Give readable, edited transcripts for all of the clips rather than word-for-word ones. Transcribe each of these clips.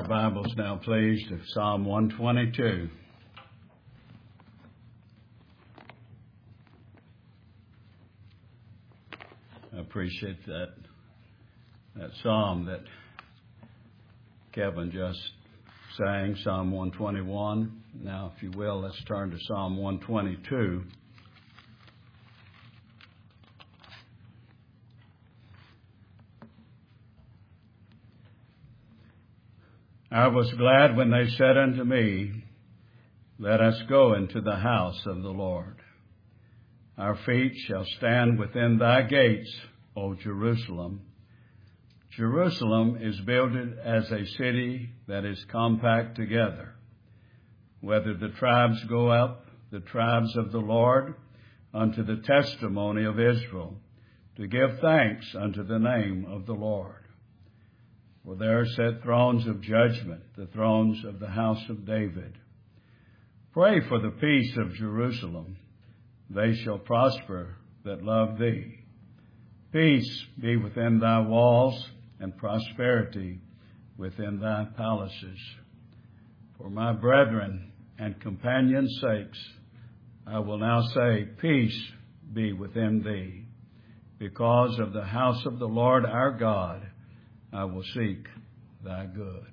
Bibles now, please, to Psalm 122. I appreciate that psalm that Kevin just sang, Psalm 121. Now, if you will, let's turn to Psalm 122. I was glad when they said unto me, Let us go into the house of the Lord. Our feet shall stand within thy gates, O Jerusalem. Jerusalem is builded as a city that is compact together. Whether the tribes go up, the tribes of the Lord, unto the testimony of Israel, to give thanks unto the name of the Lord. For there sit thrones of judgment, the thrones of the house of David. Pray for the peace of Jerusalem. They shall prosper that love thee. Peace be within thy walls, and prosperity within thy palaces. For my brethren and companions' sakes, I will now say, Peace be within thee. Because of the house of the Lord our God, I will seek thy good.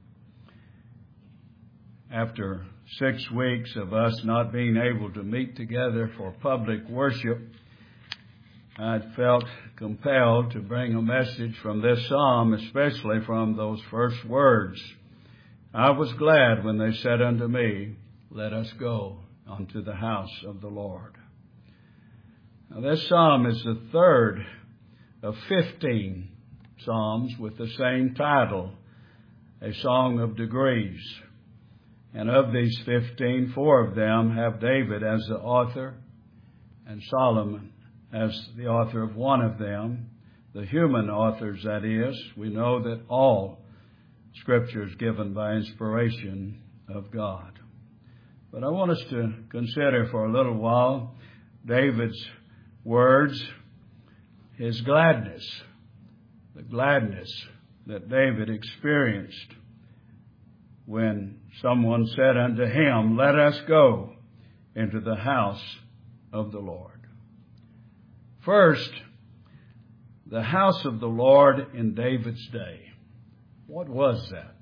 After 6 weeks of us not being able to meet together for public worship, I felt compelled to bring a message from this psalm, especially from those first words. I was glad when they said unto me, Let us go unto the house of the Lord. Now, this psalm is the third of 15 psalms with the same title, A Song of Degrees. And of these 15, 4 of them have David as the author and Solomon as the author of one of them. The human authors, that is. We know that all Scripture is given by inspiration of God. But I want us to consider for a little while David's words, his gladness, the gladness that David experienced when someone said unto him, Let us go into the house of the Lord. First, the house of the Lord in David's day. What was that?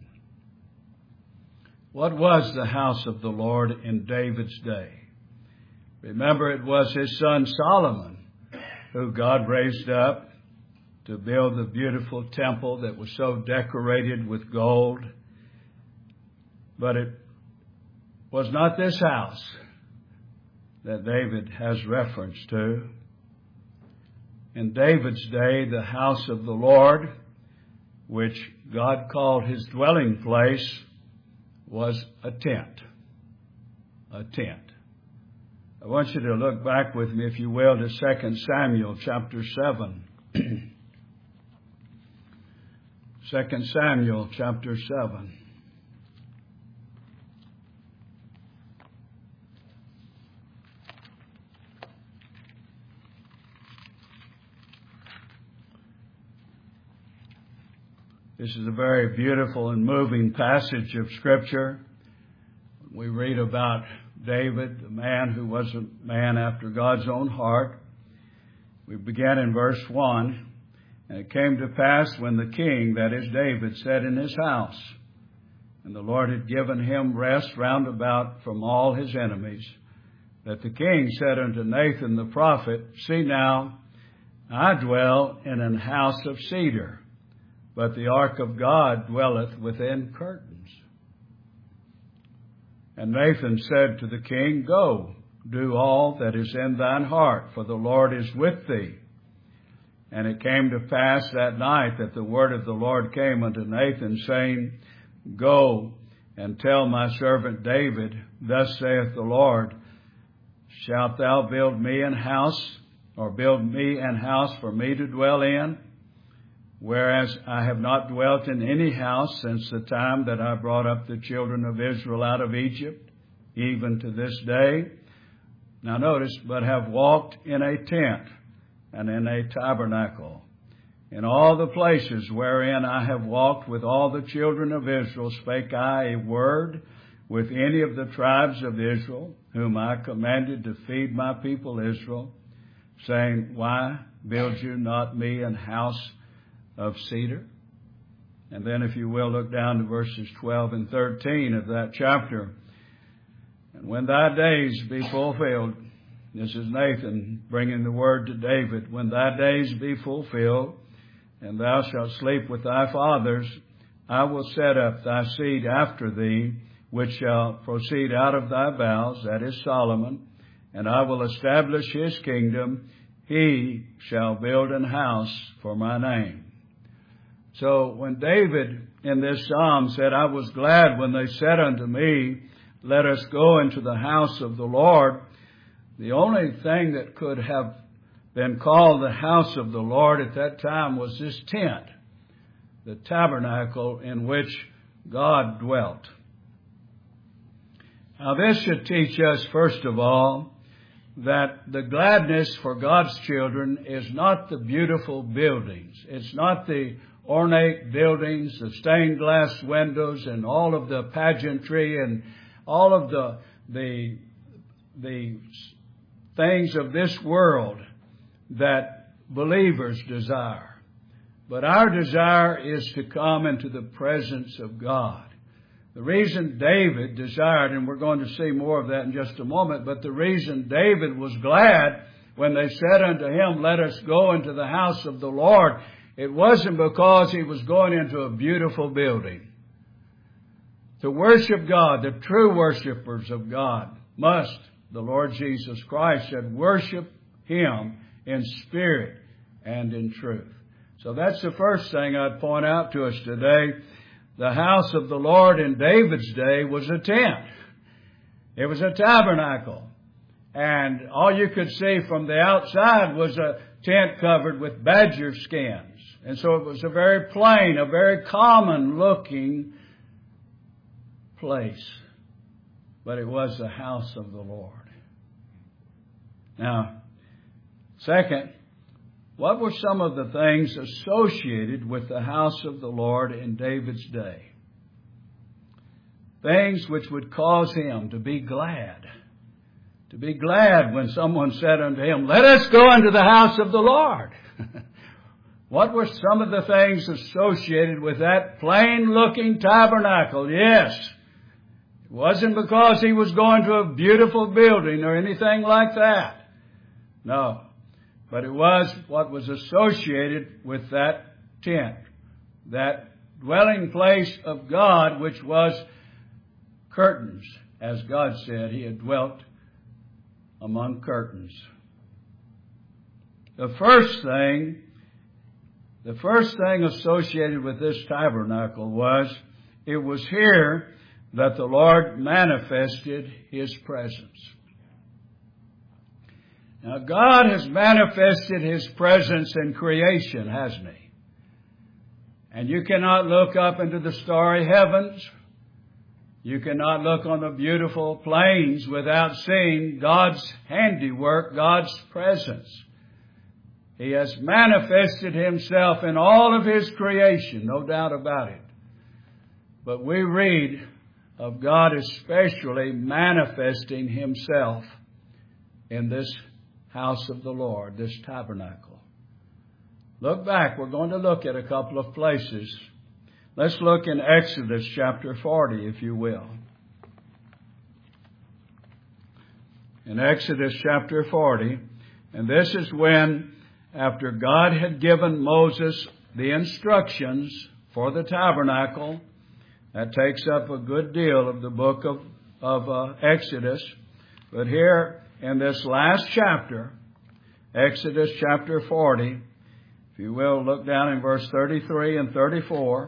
What was the house of the Lord in David's day? Remember, it was his son Solomon who God raised up to build the beautiful temple that was so decorated with gold. But it was not this house that David has reference to. In David's day, the house of the Lord, which God called his dwelling place, was a tent. A tent. I want you to look back with me, if you will, to 2 Samuel chapter 7. 2 Samuel chapter 7. This is a very beautiful and moving passage of Scripture. We read about David, the man who was a man after God's own heart. We begin in verse 1. And it came to pass when the king, that is David, sat in his house, and the Lord had given him rest round about from all his enemies, that the king said unto Nathan the prophet, See now, I dwell in an house of cedar, but the ark of God dwelleth within curtains. And Nathan said to the king, Go, do all that is in thine heart, for the Lord is with thee. And it came to pass that night that the word of the Lord came unto Nathan, saying, Go and tell my servant David, Thus saith the Lord, Shalt thou build me an house, or build me an house for me to dwell in? Whereas I have not dwelt in any house since the time that I brought up the children of Israel out of Egypt, even to this day. Now notice, but have walked in a tent and in a tabernacle, In all the places wherein I have walked with all the children of Israel, spake I a word with any of the tribes of Israel, whom I commanded to feed my people Israel, saying, Why build you not me an house of cedar? And then, if you will, look down to verses 12 and 13 of that chapter. And when thy days be fulfilled, this is Nathan bringing the word to David, when thy days be fulfilled, and thou shalt sleep with thy fathers, I will set up thy seed after thee, which shall proceed out of thy bowels, that is Solomon, and I will establish his kingdom. He shall build an house for my name. So when David in this psalm said, I was glad when they said unto me, let us go into the house of the Lord, the only thing that could have been called the house of the Lord at that time was this tent, the tabernacle in which God dwelt. Now this should teach us, first of all, that the gladness for God's children is not the beautiful buildings. It's not the ornate buildings, the stained glass windows, and all of the pageantry and all of the things of this world that believers desire. But our desire is to come into the presence of God. The reason David desired, and we're going to see more of that in just a moment, but the reason David was glad when they said unto him, let us go into the house of the Lord, it wasn't because he was going into a beautiful building. To worship God, the true worshipers of God must, the Lord Jesus Christ said, worship Him in spirit and in truth. So that's the first thing I'd point out to us today. The house of the Lord in David's day was a tent. It was a tabernacle. And all you could see from the outside was a tent covered with badger skins. And so it was a very plain, a very common looking place. But it was the house of the Lord. Now, second, what were some of the things associated with the house of the Lord in David's day? Things which would cause him to be glad. To be glad when someone said unto him, let us go into the house of the Lord. What were some of the things associated with that plain-looking tabernacle? Yes, it wasn't because he was going to a beautiful building or anything like that. No. But it was what was associated with that tent, that dwelling place of God, which was curtains. As God said, He had dwelt among curtains. The first thing associated with this tabernacle was, it was here that the Lord manifested His presence. Now, God has manifested His presence in creation, hasn't He? And you cannot look up into the starry heavens. You cannot look on the beautiful plains without seeing God's handiwork, God's presence. He has manifested Himself in all of His creation, no doubt about it. But we read of God especially manifesting Himself in this house of the Lord, this tabernacle. Look back. We're going to look at a couple of places. Let's look in Exodus chapter 40, if you will. In Exodus chapter 40, and this is when, after God had given Moses the instructions for the tabernacle, that takes up a good deal of the book of Exodus. But here, in this last chapter, Exodus chapter 40, if you will, look down in verse 33 and 34.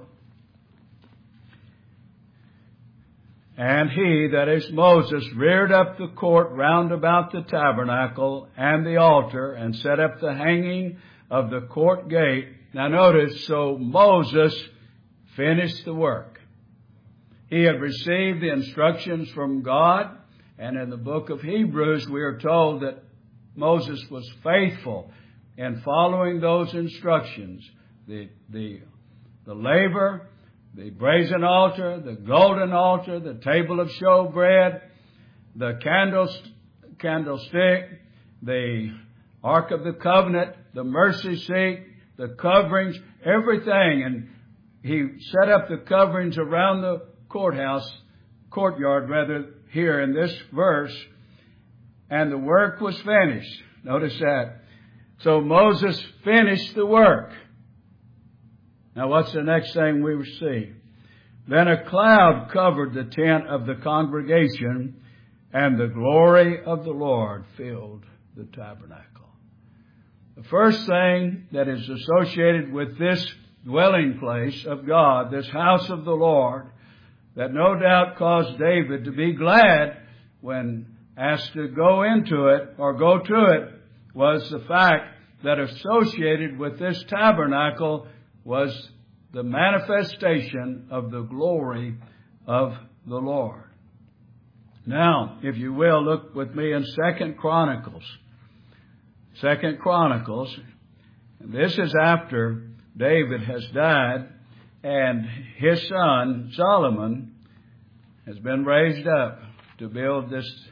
And he, that is Moses, reared up the court round about the tabernacle and the altar, and set up the hanging of the court gate. Now notice, so Moses finished the work. He had received the instructions from God. And in the book of Hebrews, we are told that Moses was faithful in following those instructions. the laver, the brazen altar, the golden altar, the table of showbread, the candlestick, the Ark of the Covenant, the mercy seat, the coverings, everything. And he set up the coverings around the courtyard here in this verse, and the work was finished. Notice that. So Moses finished the work. Now what's the next thing we see? Then a cloud covered the tent of the congregation, and the glory of the Lord filled the tabernacle. The first thing that is associated with this dwelling place of God, this house of the Lord, that no doubt caused David to be glad when asked to go into it or go to it, was the fact that associated with this tabernacle was the manifestation of the glory of the Lord. Now, if you will, look with me in 2 Chronicles. 2 Chronicles. This is after David has died and his son Solomon has been raised up to build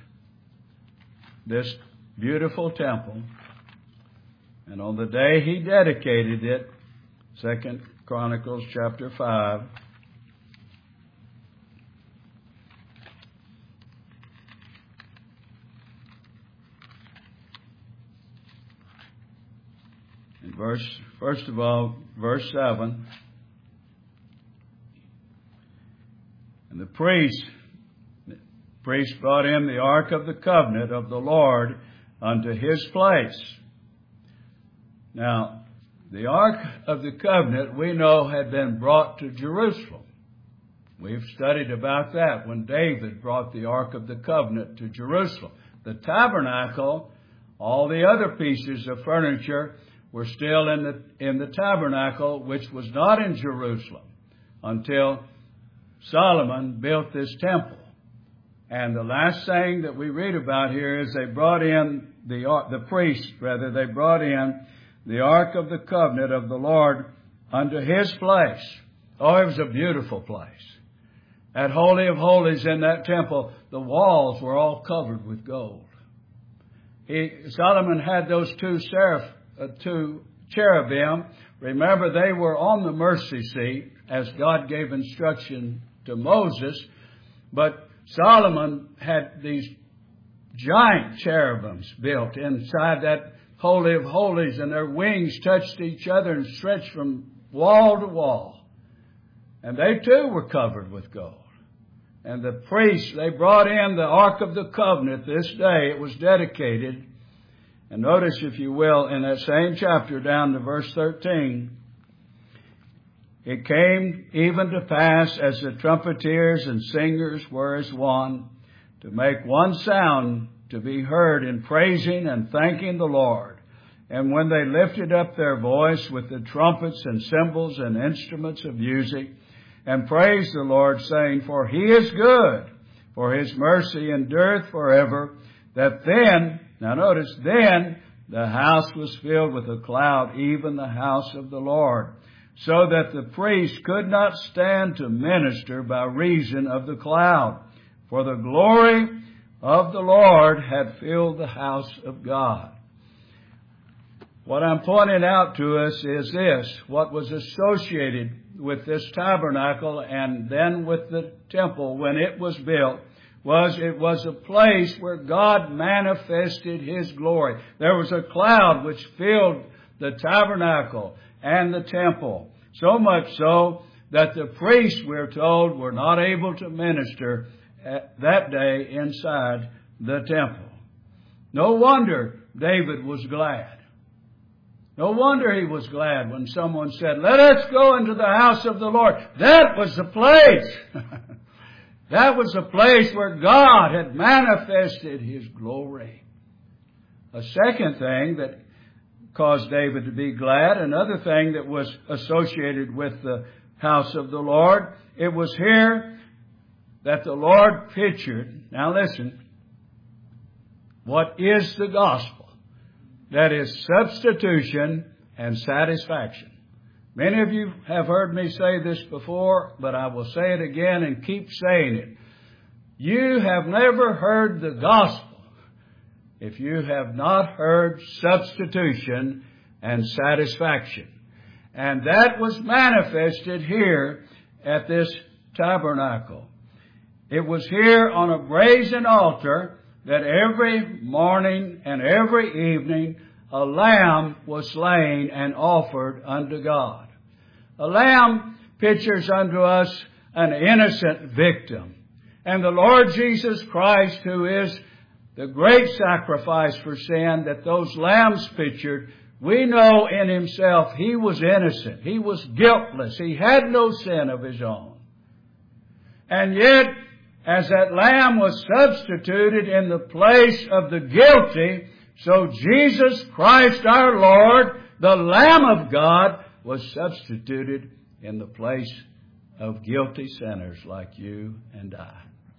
this beautiful temple. And on the day he dedicated it, 2 Chronicles chapter 5, in first of all, verse 7, and the priest brought in the Ark of the Covenant of the Lord unto his place. Now, the Ark of the Covenant, we know, had been brought to Jerusalem. We've studied about that when David brought the Ark of the Covenant to Jerusalem. The tabernacle, all the other pieces of furniture were still in the tabernacle, which was not in Jerusalem until Solomon built this temple. And the last thing that we read about here is they brought in they brought in the Ark of the Covenant of the Lord unto his place. Oh, it was a beautiful place. At Holy of Holies in that temple, the walls were all covered with gold. Solomon had those two cherubim. Remember, they were on the mercy seat as God gave instruction to Moses. But Solomon had these giant cherubims built inside that Holy of Holies, and their wings touched each other and stretched from wall to wall. And they too were covered with gold. And the priests, they brought in the Ark of the Covenant this day. It was dedicated. And notice, if you will, in that same chapter down to verse 13, it came even to pass as the trumpeters and singers were as one, to make one sound to be heard in praising and thanking the Lord. And when they lifted up their voice with the trumpets and cymbals and instruments of music, and praised the Lord, saying, For he is good, for his mercy endureth forever, that then, now notice, then the house was filled with a cloud, even the house of the Lord, so that the priest could not stand to minister by reason of the cloud. For the glory of the Lord had filled the house of God. What I'm pointing out to us is this: what was associated with this tabernacle and then with the temple when it was built it was a place where God manifested his glory. There was a cloud which filled the tabernacle and the temple, so much so that the priests, we're told, were not able to minister that day inside the temple. No wonder David was glad. No wonder he was glad when someone said, Let us go into the house of the Lord. That was the place. That was the place where God had manifested his glory. A second thing that caused David to be glad, another thing that was associated with the house of the Lord, it was here that the Lord pictured, now listen, what is the gospel? That is substitution and satisfaction. Many of you have heard me say this before, but I will say it again and keep saying it. You have never heard the gospel if you have not heard substitution and satisfaction. And that was manifested here at this tabernacle. It was here on a brazen altar that every morning and every evening a lamb was slain and offered unto God. A lamb pictures unto us an innocent victim. And the Lord Jesus Christ, who is the great sacrifice for sin that those lambs pictured, we know in Himself He was innocent. He was guiltless. He had no sin of His own. And yet, as that lamb was substituted in the place of the guilty, so Jesus Christ our Lord, the Lamb of God, was substituted in the place of guilty sinners like you and I.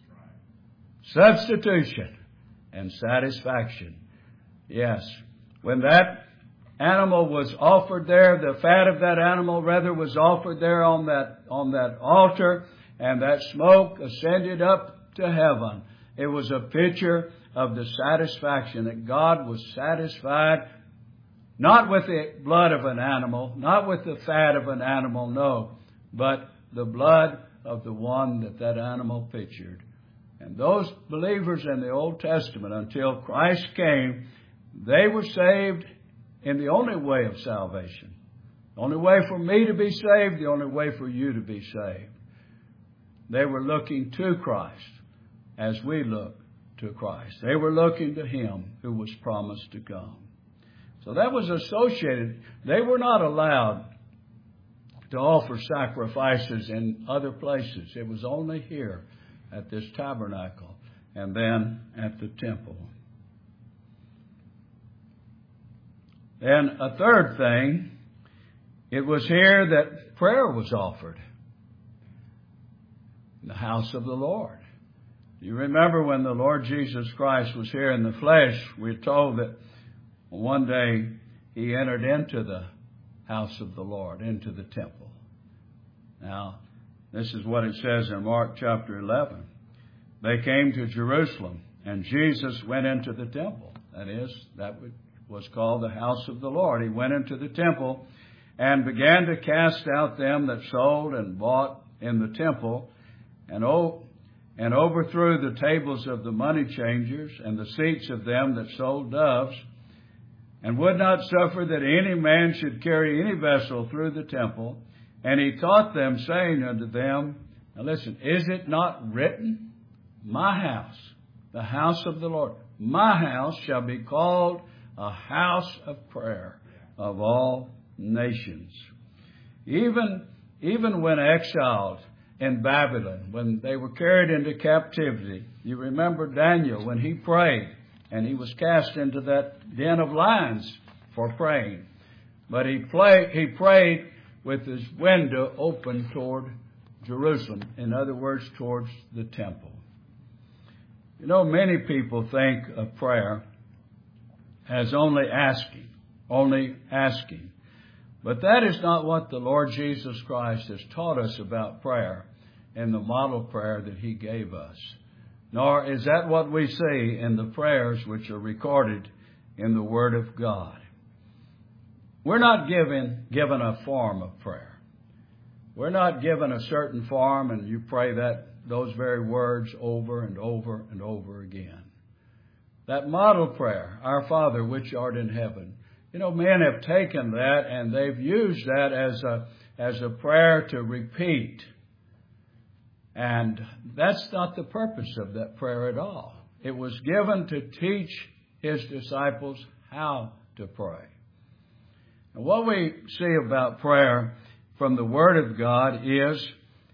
Substitution and satisfaction. Yes. When that animal was offered there, the fat of that animal rather was offered there on that altar, and that smoke ascended up to heaven. It was a picture of the satisfaction that God was satisfied, not with the blood of an animal, not with the fat of an animal, no, but the blood of the one that animal pictured. And those believers in the Old Testament, until Christ came, they were saved in the only way of salvation. The only way for me to be saved, the only way for you to be saved. They were looking to Christ as we look to Christ. They were looking to Him who was promised to come. So that was associated. They were not allowed to offer sacrifices in other places. It was only here at this tabernacle and then at the temple. Then a third thing, it was here that prayer was offered. In the house of the Lord. You remember when the Lord Jesus Christ was here in the flesh, we're told that one day He entered into the house of the Lord, into the temple. Now, this is what it says in Mark chapter 11. They came to Jerusalem, and Jesus went into the temple. That is, that was called the house of the Lord. He went into the temple and began to cast out them that sold and bought in the temple, and overthrew the tables of the money changers and the seats of them that sold doves, and would not suffer that any man should carry any vessel through the temple. And He taught them, saying unto them, now listen, is it not written, my house, the house of the Lord, my house shall be called a house of prayer of all nations. Even when exiled in Babylon, when they were carried into captivity, you remember Daniel when he prayed, and he was cast into that den of lions for praying. But he prayed with his window open toward Jerusalem. In other words, towards the temple. You know, many people think of prayer as only asking. But that is not what the Lord Jesus Christ has taught us about prayer in the model prayer that He gave us. Nor is that what we see in the prayers which are recorded in the Word of God. We're not given a form of prayer. We're not given a certain form and you pray those very words over and over and over again. That model prayer, Our Father which art in heaven. You know, men have taken that and they've used that as a prayer to repeat. And that's not the purpose of that prayer at all. It was given to teach His disciples how to pray. And what we see about prayer from the Word of God is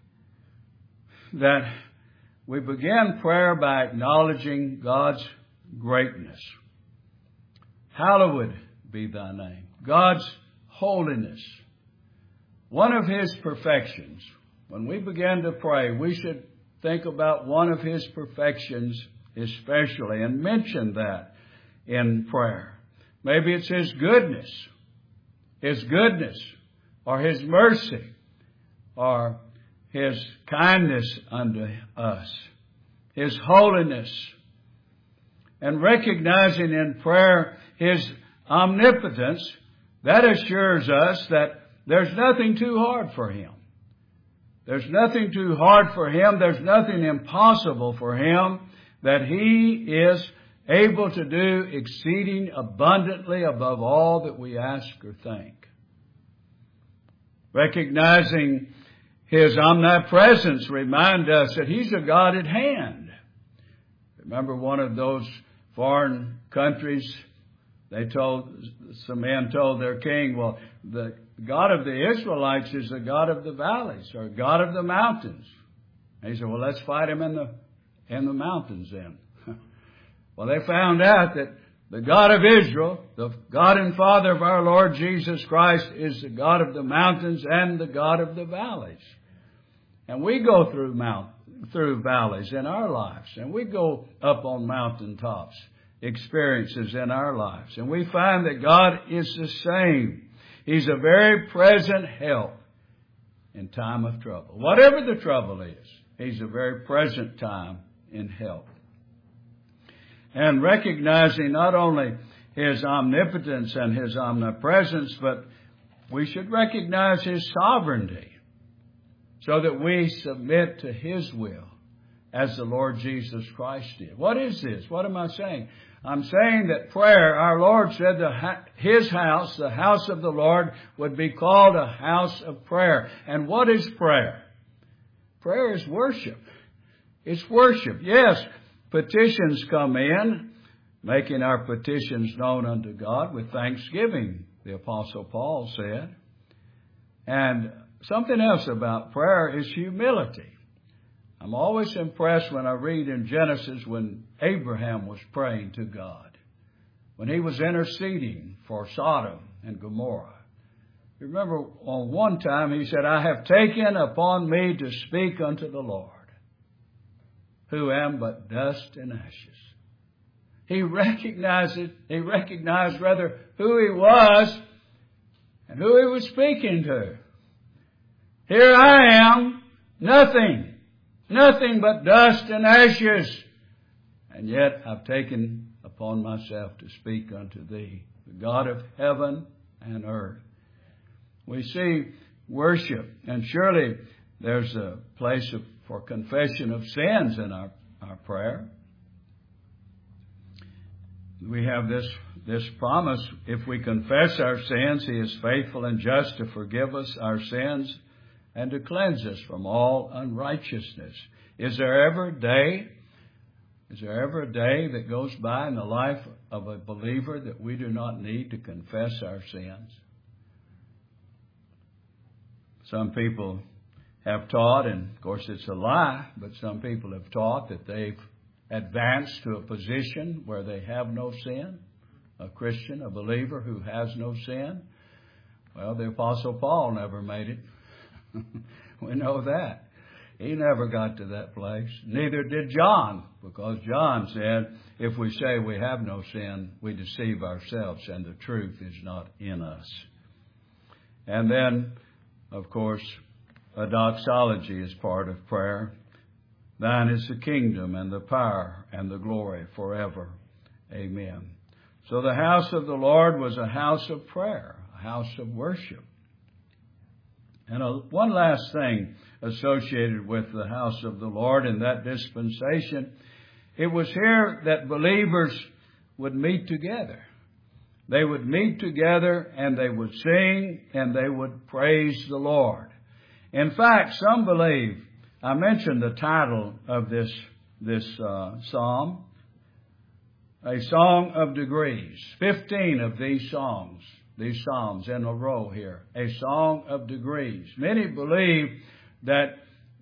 that we begin prayer by acknowledging God's greatness. Hallowed be Thy name. God's holiness. One of His perfections. When we begin to pray, we should think about one of His perfections especially and mention that in prayer. Maybe it's His goodness. His goodness. or His mercy, or His kindness unto us, His holiness, and recognizing in prayer His omnipotence, that assures us that there's nothing too hard for Him. There's nothing too hard for Him. There's nothing impossible for Him, that He is able to do exceeding abundantly above all that we ask or think. Recognizing His omnipresence reminds us that He's a God at hand. Remember one of those foreign countries, some men told their king, well, the God of the Israelites is the God of the valleys, or God of the mountains. And he said, well, let's fight Him in the mountains then. Well, they found out that the God of Israel, the God and Father of our Lord Jesus Christ, is the God of the mountains and the God of the valleys. And we go through valleys in our lives, and we go up on mountaintops, experiences in our lives. And we find that God is the same. He's a very present help in time of trouble. Whatever the trouble is, He's a very present time in help. And recognizing not only His omnipotence and His omnipresence, but we should recognize His sovereignty, so that we submit to His will as the Lord Jesus Christ did. What is this? What am I saying? I'm saying that prayer, our Lord said His house, the house of the Lord, would be called a house of prayer. And what is prayer? Prayer is worship. It's worship. Yes, petitions come in, making our petitions known unto God with thanksgiving, the Apostle Paul said. And something else about prayer is humility. I'm always impressed when I read in Genesis when Abraham was praying to God, when he was interceding for Sodom and Gomorrah. You remember on one time he said, I have taken upon me to speak unto the Lord, who am but dust and ashes. He recognized who he was and who he was speaking to. Here I am, nothing but dust and ashes. And yet I've taken upon myself to speak unto Thee, the God of heaven and earth. We see worship, and surely there's a place for confession of sins in our prayer. We have this promise, if we confess our sins, He is faithful and just to forgive us our sins and to cleanse us from all unrighteousness. Is there ever a day that goes by in the life of a believer that we do not need to confess our sins? Some people have taught, and of course it's a lie, but some people have taught that they've advanced to a position where they have no sin, a Christian, a believer who has no sin. Well, the Apostle Paul never made it. We know that. He never got to that place. Neither did John, because John said, if we say we have no sin, we deceive ourselves and the truth is not in us. And then, of course, a doxology is part of prayer. Thine is the kingdom and the power and the glory forever. Amen. So the house of the Lord was a house of prayer, a house of worship. And one last thing associated with the house of the Lord in that dispensation, it was here that believers would meet together. They would meet together and they would sing and they would praise the Lord. In fact, some believe, I mentioned the title of this psalm, a song of degrees. 15 of these psalms in a row here, a song of degrees. Many believe that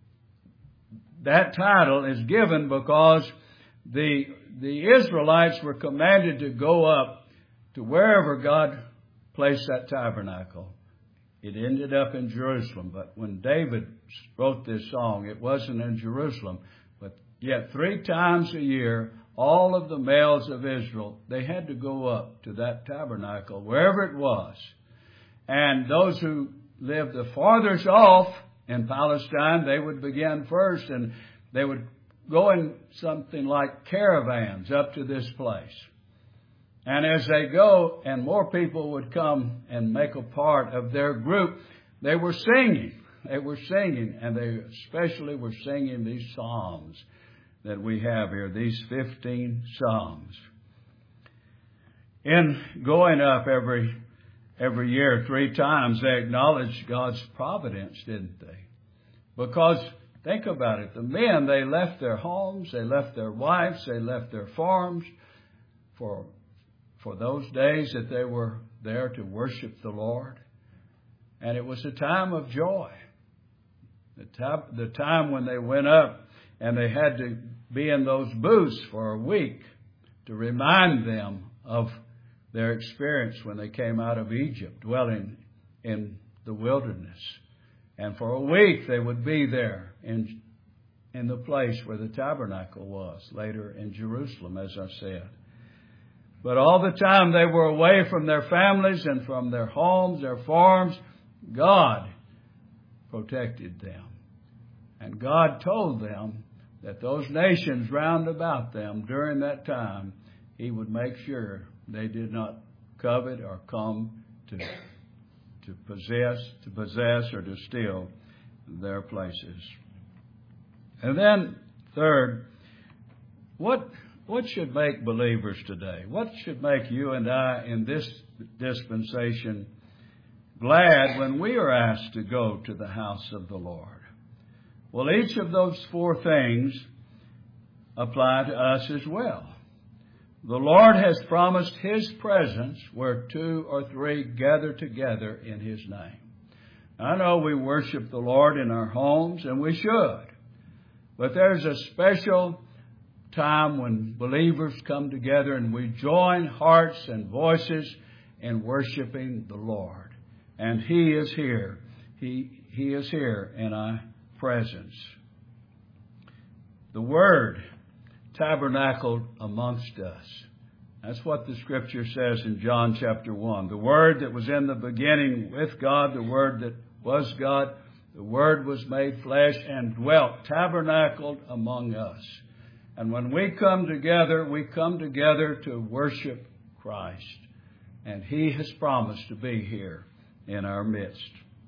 title is given because the Israelites were commanded to go up to wherever God placed that tabernacle. It ended up in Jerusalem, but when David wrote this song, it wasn't in Jerusalem, but yet 3 times a year, all of the males of Israel, they had to go up to that tabernacle, wherever it was. And those who lived the farthest off in Palestine, they would begin first, and they would go in something like caravans up to this place. And as they go, and more people would come and make a part of their group, they were singing. They were singing, and they especially were singing these psalms that we have here, these 15 psalms. In going up every year 3 times, they acknowledged God's providence, didn't they? Because, think about it, the men, they left their homes, they left their wives, they left their farms for those days that they were there to worship the Lord. And it was a time of joy. The time when they went up and they had to be in those booths for a week to remind them of their experience when they came out of Egypt, dwelling in the wilderness. And for a week they would be there in the place where the tabernacle was, later in Jerusalem, as I said. But all the time they were away from their families and from their homes, their farms, God protected them. And God told them that those nations round about them during that time, He would make sure they did not covet or come to possess or to steal their places. And then, third, what should make believers today? What should make you and I in this dispensation glad when we are asked to go to the house of the Lord? Well, each of those 4 things apply to us as well. The Lord has promised His presence where 2 or 3 gather together in His name. I know we worship the Lord in our homes, and we should. But there's a special time when believers come together and we join hearts and voices in worshiping the Lord. And He is here. He is here in our presence. The Word tabernacled amongst us. That's what the Scripture says in John chapter 1. The Word that was in the beginning with God, the Word that was God, the Word was made flesh and dwelt, tabernacled among us. And when we come together to worship Christ. And He has promised to be here in our midst.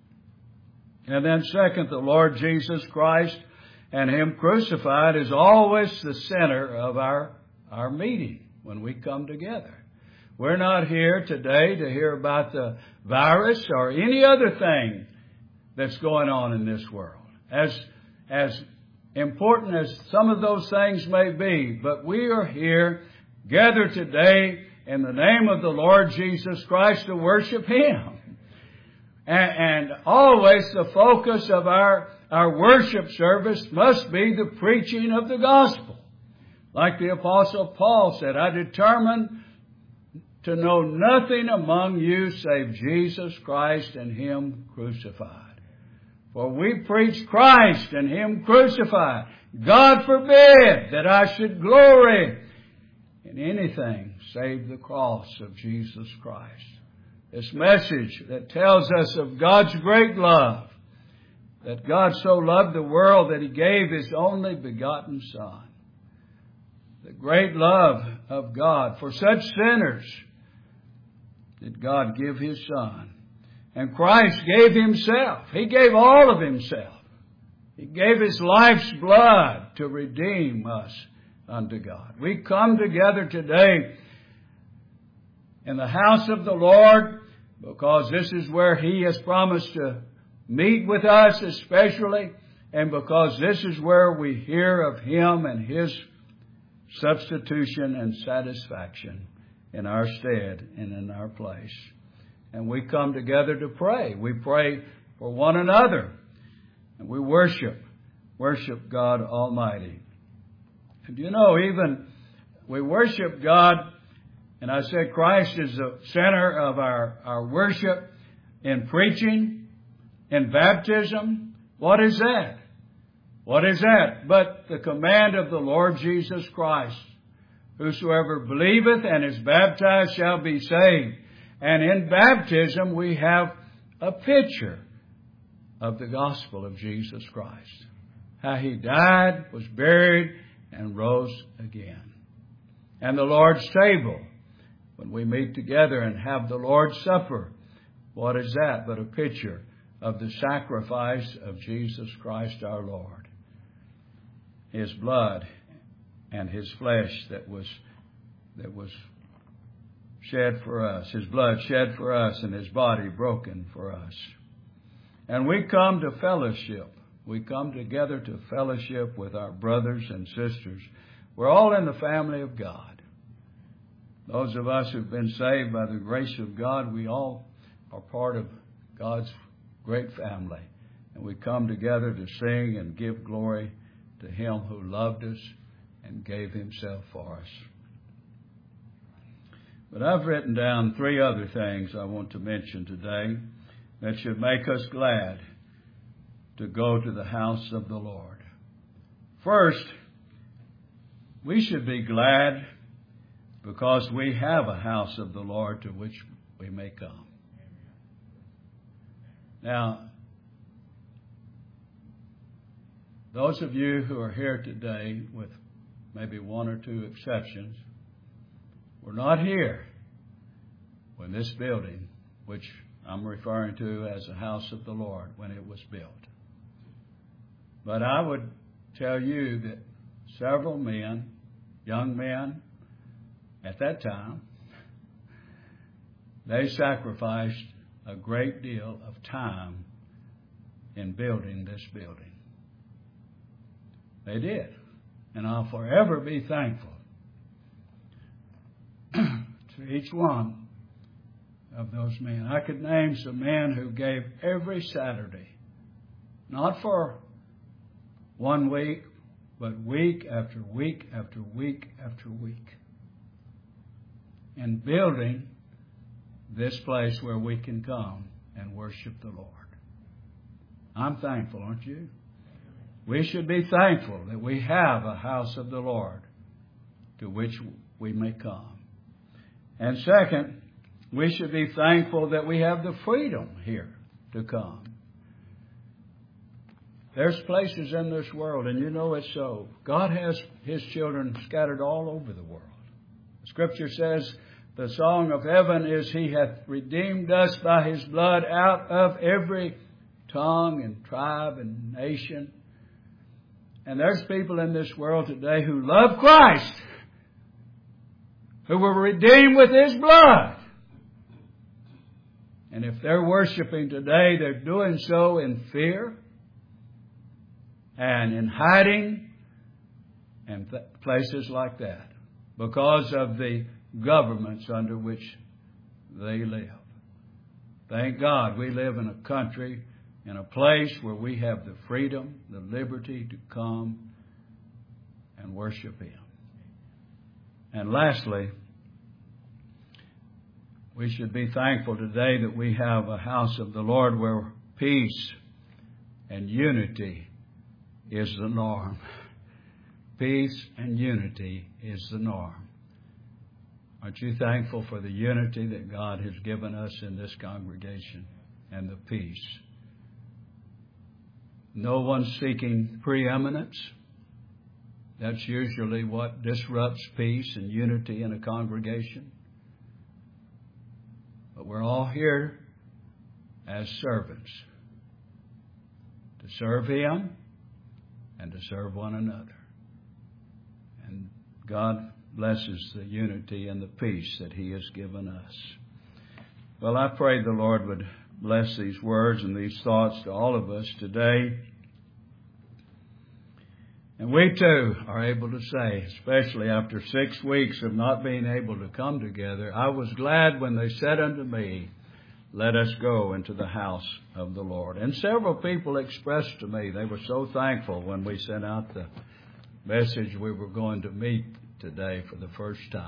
And then second, the Lord Jesus Christ and Him crucified is always the center of our meeting when we come together. We're not here today to hear about the virus or any other thing that's going on in this world. As important as some of those things may be, but we are here gathered today in the name of the Lord Jesus Christ to worship Him. And always the focus of our worship service must be the preaching of the gospel. Like the Apostle Paul said, I determined to know nothing among you save Jesus Christ and Him crucified. For we preach Christ and Him crucified. God forbid that I should glory in anything save the cross of Jesus Christ. This message that tells us of God's great love, that God so loved the world that He gave His only begotten Son. The great love of God for such sinners did God give His Son. And Christ gave Himself. He gave all of Himself. He gave His life's blood to redeem us unto God. We come together today in the house of the Lord because this is where He has promised to meet with us especially, and because this is where we hear of Him and His substitution and satisfaction in our stead and in our place. And we come together to pray. We pray for one another. And we worship God Almighty. And you know, even we worship God, and I said Christ is the center of our worship in preaching, in baptism. What is that? What is that? But the command of the Lord Jesus Christ. Whosoever believeth and is baptized shall be saved. And in baptism we have a picture of the gospel of Jesus Christ. How He died, was buried, and rose again. And the Lord's table, when we meet together and have the Lord's Supper, what is that but a picture of the sacrifice of Jesus Christ our Lord? His blood and His flesh that was shed for us. His blood shed for us and His body broken for us. And we come to fellowship. We come together to fellowship with our brothers and sisters. We're all in the family of God. Those of us who've been saved by the grace of God, we all are part of God's great family. And we come together to sing and give glory to Him who loved us and gave Himself for us. But I've written down 3 other things I want to mention today that should make us glad to go to the house of the Lord. First, we should be glad because we have a house of the Lord to which we may come. Now, those of you who are here today, with maybe 1 or 2 exceptions, were not here when this building, which I'm referring to as the house of the Lord, when it was built. But I would tell you that several men, young men, at that time, they sacrificed a great deal of time in building this building. They did. And I'll forever be thankful to each one of those men. I could name some men who gave every Saturday, not for 1 week, but week after week after week after week, in building this place where we can come and worship the Lord. I'm thankful, aren't you? We should be thankful that we have a house of the Lord to which we may come. And second, we should be thankful that we have the freedom here to come. There's places in this world, and you know it's so. God has His children scattered all over the world. Scripture says, the song of heaven is, He hath redeemed us by His blood out of every tongue and tribe and nation. And there's people in this world today who love Christ, who were redeemed with His blood. And if they're worshiping today, they're doing so in fear and in hiding and places like that because of the governments under which they live. Thank God we live in a country, in a place where we have the freedom, the liberty to come and worship Him. And lastly, we should be thankful today that we have a house of the Lord where peace and unity is the norm. Peace and unity is the norm. Aren't you thankful for the unity that God has given us in this congregation and the peace? No one seeking preeminence. That's usually what disrupts peace and unity in a congregation. But we're all here as servants to serve Him and to serve one another. And God blesses the unity and the peace that He has given us. Well, I pray the Lord would bless these words and these thoughts to all of us today. And we too are able to say, especially after 6 weeks of not being able to come together, I was glad when they said unto me, let us go into the house of the Lord. And several people expressed to me they were so thankful when we sent out the message we were going to meet today for the first time.